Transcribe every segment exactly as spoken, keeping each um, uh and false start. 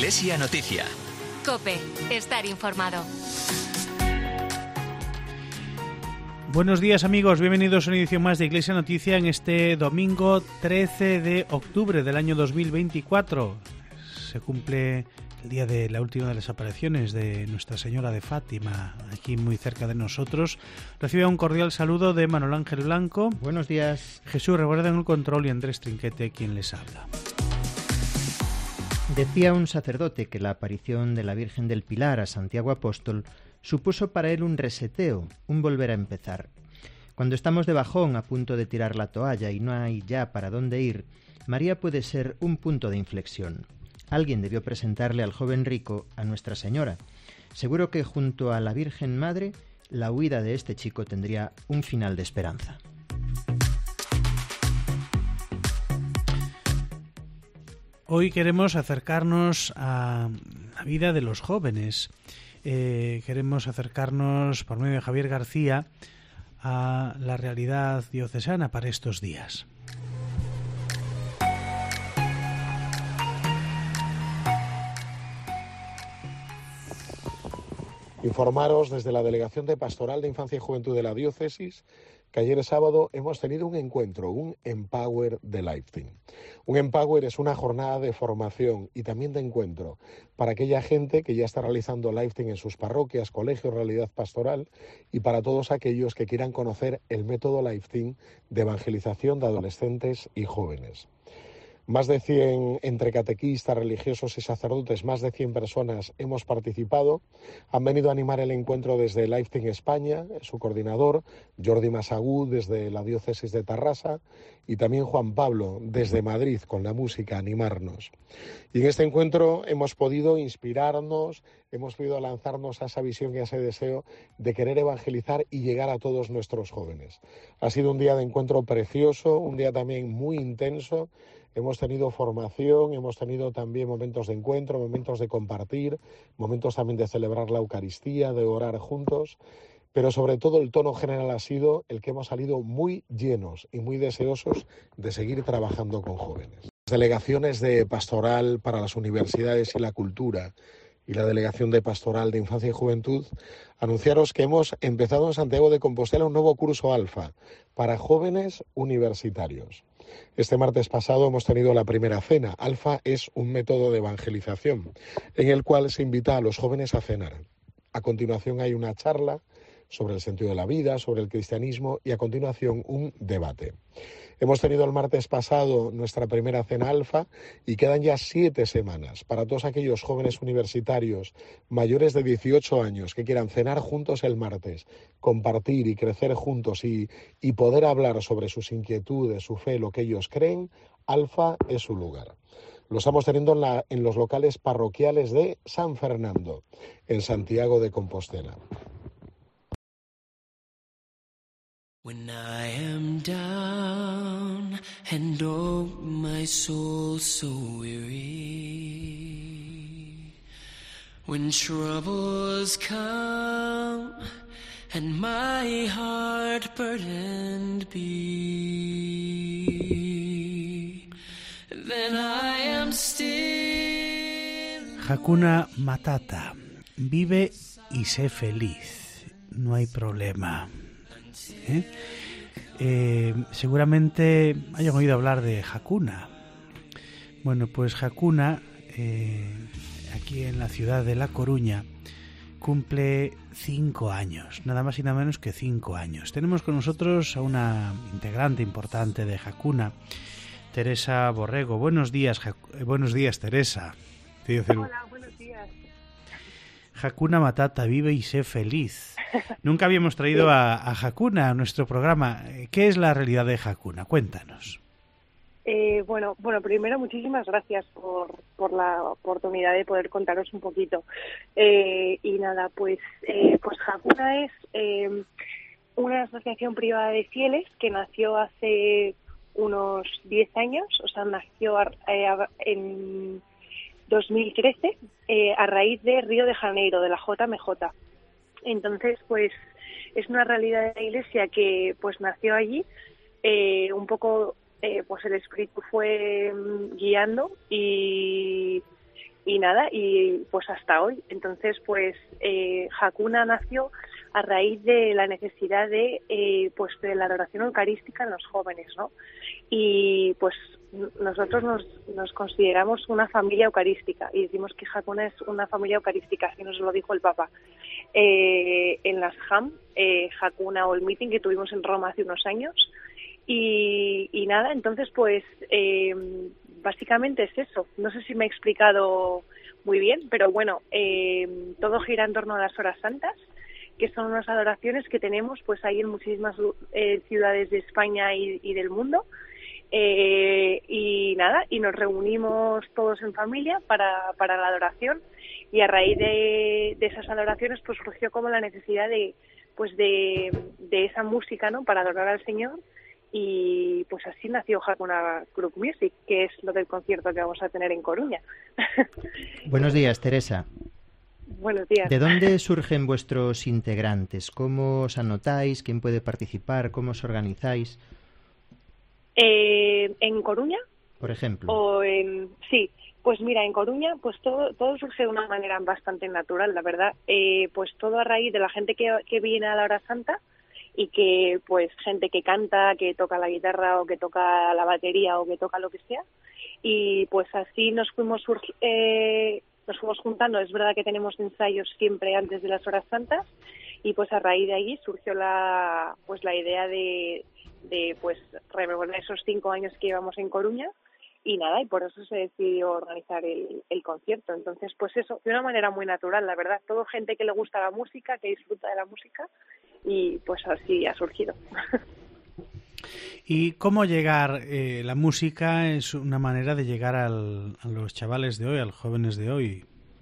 Iglesia Noticia. COPE, estar informado. Buenos días amigos, bienvenidos a una edición más de Iglesia Noticia en este domingo trece de octubre del año dos mil veinticuatro. Se cumple el día de la última de las apariciones de Nuestra Señora de Fátima, aquí muy cerca de nosotros. Recibe un cordial saludo de Manuel Ángel Blanco. Buenos días. Jesús Reguarda en el control y Andrés Trinquete quien les habla. Decía un sacerdote que la aparición de la Virgen del Pilar a Santiago Apóstol supuso para él un reseteo, un volver a empezar. Cuando estamos de bajón, a punto de tirar la toalla y no hay ya para dónde ir, María puede ser un punto de inflexión. Alguien debió presentarle al joven rico a Nuestra Señora. Seguro que junto a la Virgen Madre, la huida de este chico tendría un final de esperanza. Hoy queremos acercarnos a la vida de los jóvenes. Eh, queremos acercarnos, por medio de Javier García, a la realidad diocesana para estos días. Informaros desde la Delegación de Pastoral de Infancia y Juventud de la Diócesis que ayer sábado hemos tenido un encuentro, un Empower de Lifetime. Un Empower es una jornada de formación y también de encuentro para aquella gente que ya está realizando Lifetime en sus parroquias, colegios, realidad pastoral, y para todos aquellos que quieran conocer el método Lifetime de evangelización de adolescentes y jóvenes. Más de cien entre catequistas, religiosos y sacerdotes, más de cien personas hemos participado. Han venido a animar el encuentro desde Lifetime España, su coordinador, Jordi Masagú, desde la diócesis de Tarrasa, y también Juan Pablo, desde Madrid, con la música, animarnos. Y en este encuentro hemos podido inspirarnos, hemos podido lanzarnos a esa visión y a ese deseo de querer evangelizar y llegar a todos nuestros jóvenes. Ha sido un día de encuentro precioso, un día también muy intenso. Hemos tenido formación, hemos tenido también momentos de encuentro, momentos de compartir, momentos también de celebrar la Eucaristía, de orar juntos, pero sobre todo el tono general ha sido el que hemos salido muy llenos y muy deseosos de seguir trabajando con jóvenes. Las delegaciones de Pastoral para las Universidades y la Cultura y la Delegación de Pastoral de Infancia y Juventud, anunciaros que hemos empezado en Santiago de Compostela un nuevo curso Alfa para jóvenes universitarios. Este martes pasado hemos tenido la primera cena. Alfa es un método de evangelización en el cual se invita a los jóvenes a cenar. A continuación hay una charla sobre el sentido de la vida, sobre el cristianismo y a continuación un debate. Hemos tenido el martes pasado nuestra primera cena Alfa y quedan ya siete semanas para todos aquellos jóvenes universitarios mayores de dieciocho años que quieran cenar juntos el martes, compartir y crecer juntos y, y poder hablar sobre sus inquietudes, su fe, lo que ellos creen. Alfa es su lugar. Lo estamos teniendo en, la, en los locales parroquiales de San Fernando, en Santiago de Compostela. When I am down and oh my soul so weary, when troubles come and my heart burdened be, then I am still. Hakuna Matata, vive y sé feliz, no hay problema. ¿Eh? Eh, seguramente hayan oído hablar de Hakuna. Bueno, pues Hakuna, eh, aquí en la ciudad de La Coruña, cumple cinco años, nada más y nada menos que cinco años. Tenemos con nosotros a una integrante importante de Hakuna, Teresa Borrego. Buenos días, Hac- buenos días, Teresa. Hola, buenos días. Hakuna Matata, vive y sé feliz. Nunca habíamos traído a, a Hakuna a nuestro programa. ¿Qué es la realidad de Hakuna? Cuéntanos. Eh, bueno, bueno, primero muchísimas gracias por, por la oportunidad de poder contaros un poquito. Eh, y nada, pues, eh, pues Hakuna es eh, una asociación privada de fieles que nació hace unos diez años, o sea, nació eh, en dos mil trece eh, a raíz de Río de Janeiro, de la J M J. Entonces, pues es una realidad de la Iglesia que pues nació allí, eh, un poco, eh, pues el Espíritu fue guiando y, y nada, y pues hasta hoy. Entonces, pues eh, Hakuna nació a raíz de la necesidad de eh, pues de la adoración eucarística en los jóvenes, ¿no? Y pues nosotros nos, nos consideramos una familia eucarística y decimos que Hakuna es una familia eucarística, así nos lo dijo el Papa eh, en las Ham, eh, Hakuna All Meeting que tuvimos en Roma hace unos años. Y, y nada, entonces pues eh, básicamente es eso. No sé si me he explicado muy bien, pero bueno, eh, todo gira en torno a las horas santas, que son unas adoraciones que tenemos pues ahí en muchísimas eh, ciudades de España y, y del mundo. Eh, y nada, y nos reunimos todos en familia para, para la adoración, y a raíz de, de esas adoraciones pues surgió como la necesidad de pues de, de esa música, ¿no?, para adorar al Señor. Y pues así nació Hakuna Group Music, que es lo del concierto que vamos a tener en Coruña. Buenos días, Teresa. Buenos días. ¿De dónde surgen vuestros integrantes? ¿Cómo os anotáis? ¿Quién puede participar? ¿Cómo os organizáis? Eh, ¿En Coruña? Por ejemplo. O en... Sí, pues mira, en Coruña pues todo todo surge de una manera bastante natural, la verdad. Eh, pues todo a raíz de la gente que, que viene a la hora santa, y que pues gente que canta, que toca la guitarra o que toca la batería o que toca lo que sea, y pues así nos fuimos eh, nos fuimos juntando. Es verdad que tenemos ensayos siempre antes de las horas santas, y pues a raíz de ahí surgió la pues la idea de, de pues rememorar esos cinco años que llevamos en Coruña, y nada, y por eso se decidió organizar el, el concierto. Entonces pues eso, de una manera muy natural, la verdad, todo gente que le gusta la música, que disfruta de la música, y pues así ha surgido. ¿Y cómo llegar? Eh, la música es una manera de llegar al, a los chavales de hoy, a los jóvenes de hoy.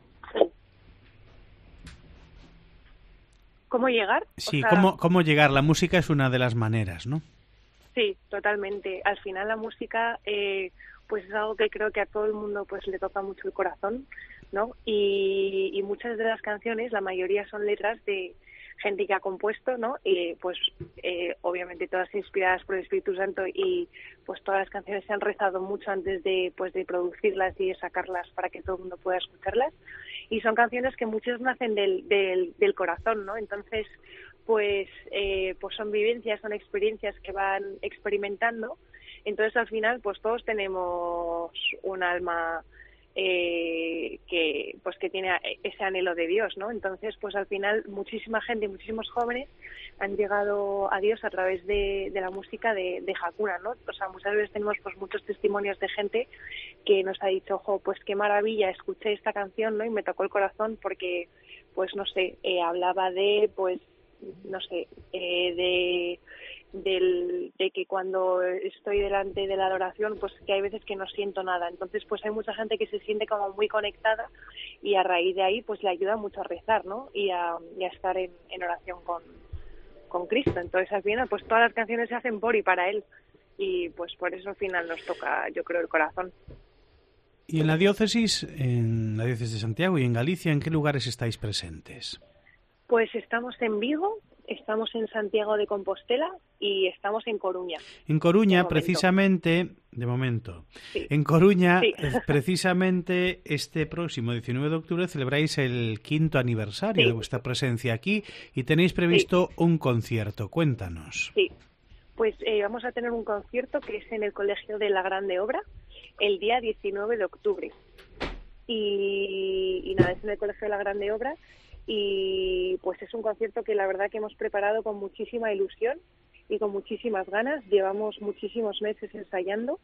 ¿Cómo llegar? Sí, o sea, ¿cómo, cómo llegar? La música es una de las maneras, ¿no? Sí, totalmente. Al final la música eh, pues es algo que creo que a todo el mundo pues le toca mucho el corazón, ¿no? Y, y muchas de las canciones, la mayoría son letras de gente que ha compuesto, ¿no? Y pues eh, obviamente todas inspiradas por el Espíritu Santo, y pues todas las canciones se han rezado mucho antes de pues de producirlas y de sacarlas para que todo el mundo pueda escucharlas, y son canciones que muchos nacen del, del, del corazón, ¿no? Entonces pues eh, pues son vivencias, son experiencias que van experimentando. Entonces al final pues todos tenemos un alma Eh, que pues que tiene ese anhelo de Dios, ¿no? Entonces pues al final muchísima gente, muchísimos jóvenes han llegado a Dios a través de, de la música de, de Hakuna, ¿no? O sea, muchas veces tenemos pues muchos testimonios de gente que nos ha dicho, ojo, pues qué maravilla, escuché esta canción, ¿no? Y me tocó el corazón porque pues no sé, eh, hablaba de pues no sé, eh, de Del, de que cuando estoy delante de la adoración pues que hay veces que no siento nada. Entonces pues hay mucha gente que se siente como muy conectada, y a raíz de ahí pues le ayuda mucho a rezar, ¿no? Y a, y a estar en, en oración con, con Cristo. Entonces al final pues todas las canciones se hacen por y para Él, y pues por eso al final nos toca, yo creo, el corazón. Y en la diócesis, en la diócesis de Santiago y en Galicia, ¿en qué lugares estáis presentes? Pues estamos en Vigo, estamos en Santiago de Compostela y estamos en Coruña. En Coruña, de precisamente, de momento, sí. en Coruña, sí. precisamente este próximo diecinueve de octubre celebráis el quinto aniversario sí. de vuestra presencia aquí, y tenéis previsto sí. un concierto. Cuéntanos. Sí, pues eh, vamos a tener un concierto que es en el Colegio de la Grande Obra el día diecinueve de octubre. Y, y nada, es en el Colegio de la Grande Obra. Y pues es un concierto que la verdad que hemos preparado con muchísima ilusión y con muchísimas ganas. Llevamos muchísimos meses ensayando,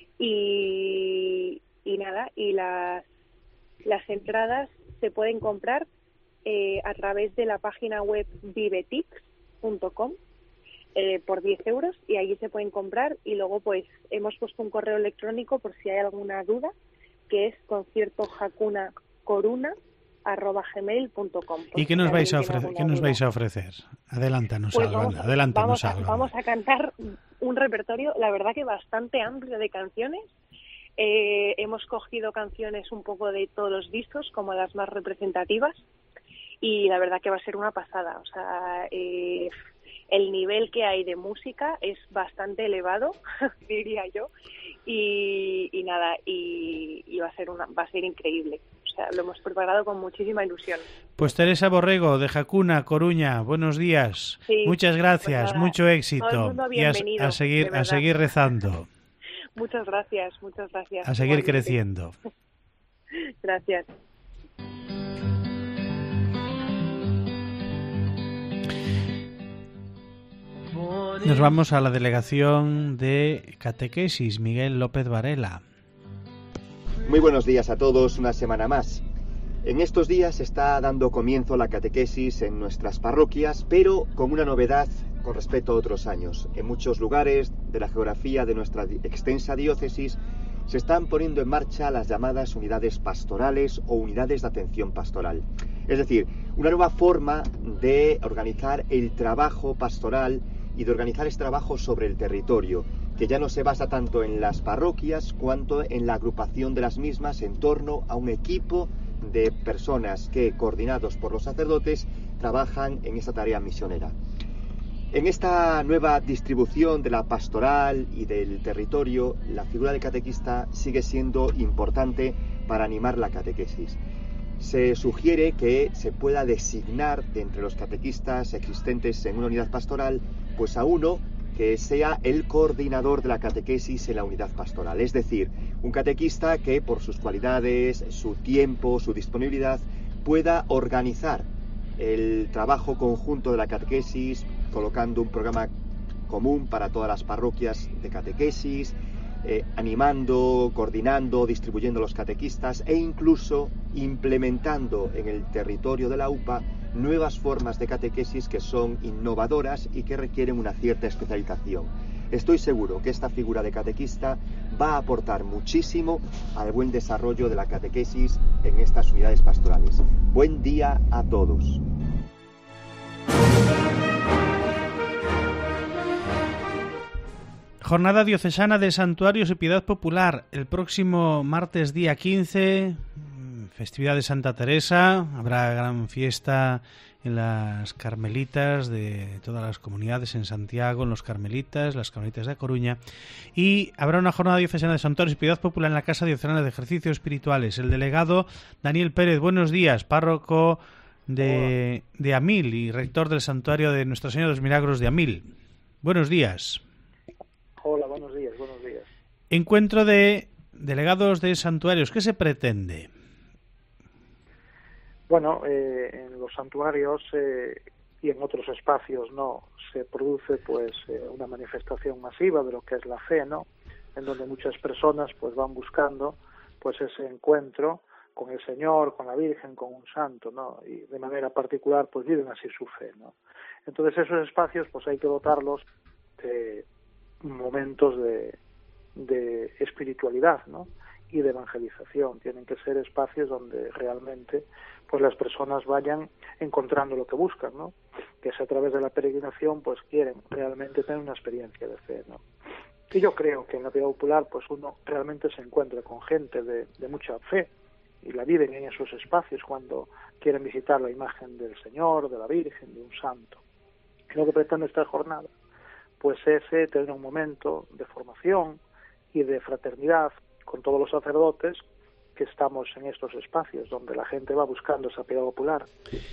y, y nada, y las, las entradas se pueden comprar eh, a través de la página web vivetix punto com eh, por diez euros, y allí se pueden comprar. Y luego pues hemos puesto un correo electrónico por si hay alguna duda, que es concierto hakuna coruna arroba gmail punto com. ¿Y qué nos vais a ofrecer? ¿Qué nos vais a ofrecer? Adelántanos pues algo, vamos, anda, adelántanos vamos a, algo. Vamos a cantar un repertorio, la verdad que bastante amplio de canciones. Eh, hemos cogido canciones un poco de todos los discos, como las más representativas, y la verdad que va a ser una pasada. O sea, eh, el nivel que hay de música es bastante elevado, diría yo, y, y nada, y, y va a ser una, va a ser increíble. O sea, lo hemos preparado con muchísima ilusión. Pues Teresa Borrego, de Jacuna, Coruña, buenos días. Sí, muchas gracias, pues nada, mucho éxito. todo el mundo bienvenido, y a, a seguir, a seguir rezando. Muchas gracias, muchas gracias. A seguir Igualmente. creciendo. Gracias. Nos vamos a la delegación de catequesis, Miguel López Varela. Muy buenos días a todos, una semana más. En estos días está dando comienzo la catequesis en nuestras parroquias, pero con una novedad con respecto a otros años. En muchos lugares de la geografía de nuestra extensa diócesis se están poniendo en marcha las llamadas unidades pastorales o unidades de atención pastoral. Es decir, una nueva forma de organizar el trabajo pastoral y de organizar este trabajo sobre el territorio, que ya no se basa tanto en las parroquias cuanto en la agrupación de las mismas en torno a un equipo de personas que, coordinados por los sacerdotes, trabajan en esta tarea misionera. En esta nueva distribución de la pastoral y del territorio, la figura del catequista sigue siendo importante para animar la catequesis. Se sugiere que se pueda designar de entre los catequistas existentes en una unidad pastoral, pues a uno que sea el coordinador de la catequesis en la unidad pastoral. Es decir, un catequista que por sus cualidades, su tiempo, su disponibilidad, pueda organizar el trabajo conjunto de la catequesis, colocando un programa común para todas las parroquias de catequesis, eh, animando, coordinando, distribuyendo los catequistas e incluso implementando en el territorio de la U P A nuevas formas de catequesis que son innovadoras y que requieren una cierta especialización. Estoy seguro que esta figura de catequista va a aportar muchísimo al buen desarrollo de la catequesis en estas unidades pastorales. Buen día a todos. Jornada diocesana de Santuarios y Piedad Popular. El próximo martes día quince, festividad de Santa Teresa. Habrá gran fiesta en las Carmelitas de todas las comunidades en Santiago, en los Carmelitas, las Carmelitas de Coruña. Y habrá una jornada diocesana de Santuarios y Piedad Popular en la Casa Diocesana de Ejercicios Espirituales. El delegado Daniel Pérez, buenos días, párroco de, de Amil y rector del Santuario de Nuestra Señora de los Milagros de Amil. Buenos días. Hola, buenos días, buenos días. Encuentro de delegados de santuarios. ¿Qué se pretende? Bueno, eh, en los santuarios eh, y en otros espacios, no, se produce pues eh, una manifestación masiva de lo que es la fe, ¿no? En donde muchas personas pues van buscando pues ese encuentro con el Señor, con la Virgen, con un santo, ¿no? Y de manera particular pues viven así su fe, ¿no? Entonces esos espacios pues hay que dotarlos de momentos de, de espiritualidad, ¿no? Y de evangelización. Tienen que ser espacios donde realmente pues las personas vayan encontrando lo que buscan, ¿no? Que es a través de la peregrinación pues quieren realmente tener una experiencia de fe, ¿no? Y yo creo que en la vida popular pues uno realmente se encuentra con gente de, de mucha fe y la viven en esos espacios cuando quieren visitar la imagen del Señor, de la Virgen, de un santo. Y lo que pretende esta jornada pues es eh, tener un momento de formación y de fraternidad con todos los sacerdotes que estamos en estos espacios donde la gente va buscando esa piedad popular.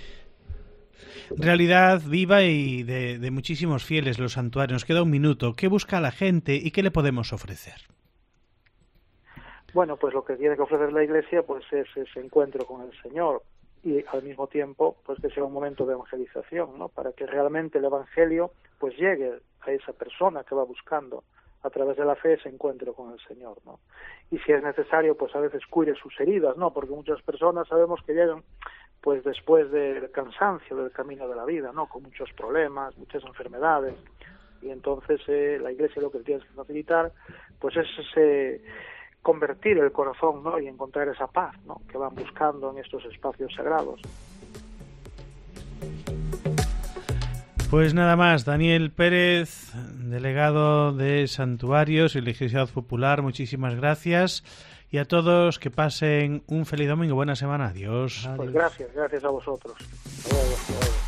Realidad viva y de, de muchísimos fieles los santuarios. Nos queda un minuto. ¿Qué busca la gente y qué le podemos ofrecer? Bueno, pues lo que tiene que ofrecer la Iglesia pues es ese encuentro con el Señor y al mismo tiempo pues que sea un momento de evangelización, ¿no? Para que realmente el Evangelio pues llegue a esa persona que va buscando a través de la fe ese encuentro con el Señor, ¿no? Y si es necesario pues a veces cure sus heridas, ¿no? Porque muchas personas sabemos que llegan pues después del cansancio del camino de la vida, ¿no? Con muchos problemas, muchas enfermedades, y entonces eh, la Iglesia lo que tiene que facilitar pues es ese convertir el corazón, ¿no? Y encontrar esa paz, ¿no? Que van buscando en estos espacios sagrados. Pues nada más, Daniel Pérez, delegado de Santuarios y Religiosidad Popular, muchísimas gracias. Y a todos que pasen un feliz domingo, buena semana, adiós. Pues gracias, gracias a vosotros. Hasta luego, hasta luego.